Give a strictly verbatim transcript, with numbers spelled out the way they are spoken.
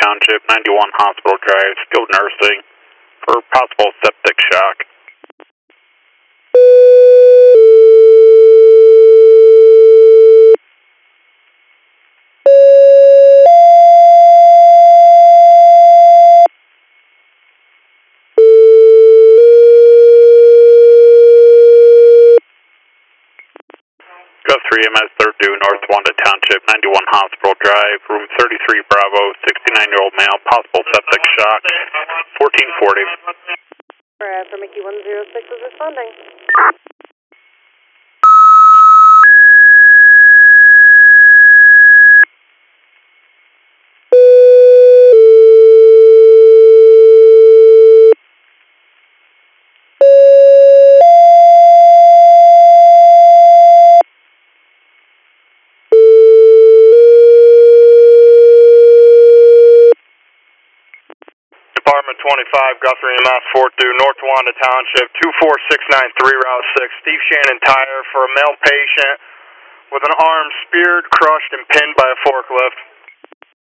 Township, ninety-one Hospital Drive, skilled nursing for possible septic shock. Guthrie M S third due, North Wanda Township, ninety-one Hospital Drive, room thirty-three Bravo, sixty-nine-year-old male, possible septic shock, fourteen forty. Brad for Mickey one zero six is responding. Department twenty-five, Guthrie M S fourth due, North Wanda Township, two four six nine three, Route six, Steve Shannon Tire for a male patient with an arm speared, crushed, and pinned by a forklift.